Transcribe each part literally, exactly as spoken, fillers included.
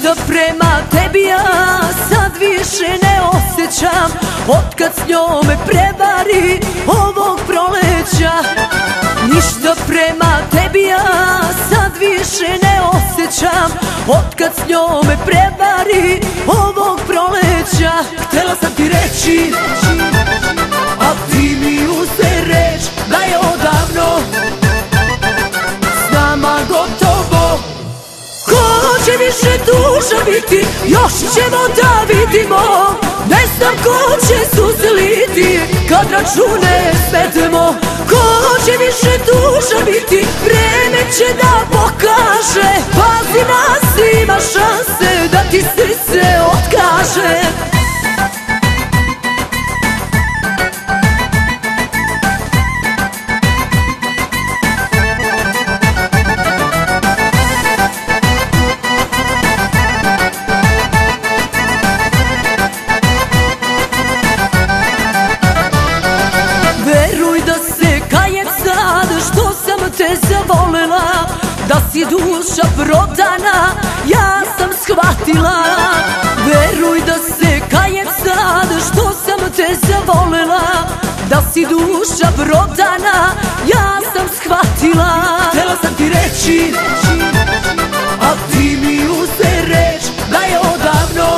Ništa prema tebi ja sad više ne osjećam, otkad s njome prevari ovog proleća. Ništa prema tebi ja sad više ne osjećam, otkad s njome prevari ovog proleća. Htela sam ti reći, a ti mi uze reč da je odavno s nama gotovo. Ko će više duša biti, još ćemo da vidimo. Ne znam ko će suze liti kad račune svedemo. Ko će više duša biti, vreme će da pokaže. Pazi nas, ima šanse da ti srce otkaže. Što sam te zavolela, da si duša prodana, ja sam shvatila. Veruj da se kajem sad, što sam te zavolela, da si duša prodana, ja sam shvatila. Htela sam ti reći, a ti mi uze reč da je odavno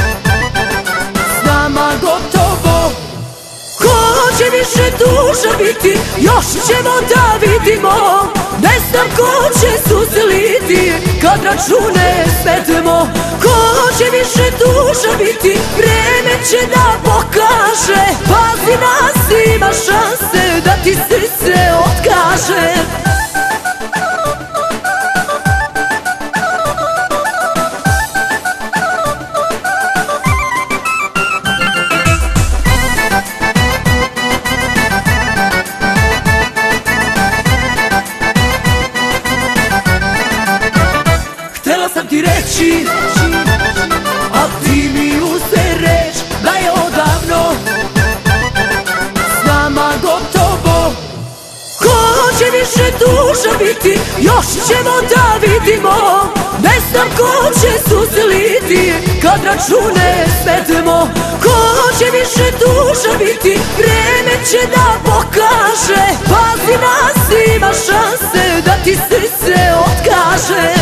s nama gotovo. Ko će više duša biti, još ćemo da vidimo. Ne znam ko će suze liti kad račune svedemo. Ko će više duša biti, vreme će da pokaže. Pazi nas, ima šanse da ti srce otkaže. Htela sam ti reći, a ti mi uze reč da je odavno s nama gotovo. Ko će više duša biti, još ćemo da vidimo. Ne znam ko će suze liti kad račune svedemo. Ko će više duša biti, vreme će da pokaže. Pazi nas, ima šanse da ti srce otkaže.